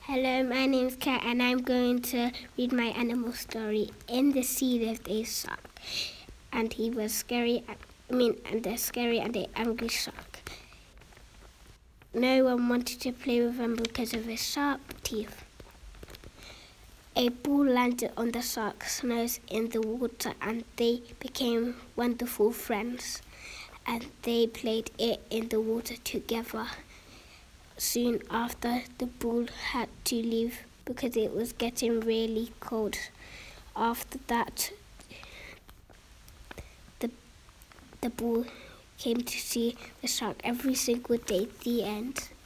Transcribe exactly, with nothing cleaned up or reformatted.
Hello, my name's Kat and I'm going to read my animal story. In the sea lived a shark, and he was scary, I mean, and a scary and an angry shark. No one wanted to play with him because of his sharp teeth. A ball landed on the shark's nose in the water and they became wonderful friends, and they played it in the water together. Soon after, the ball had to leave because it was getting really cold. After that, the, the ball came to see the shark every single day. The end.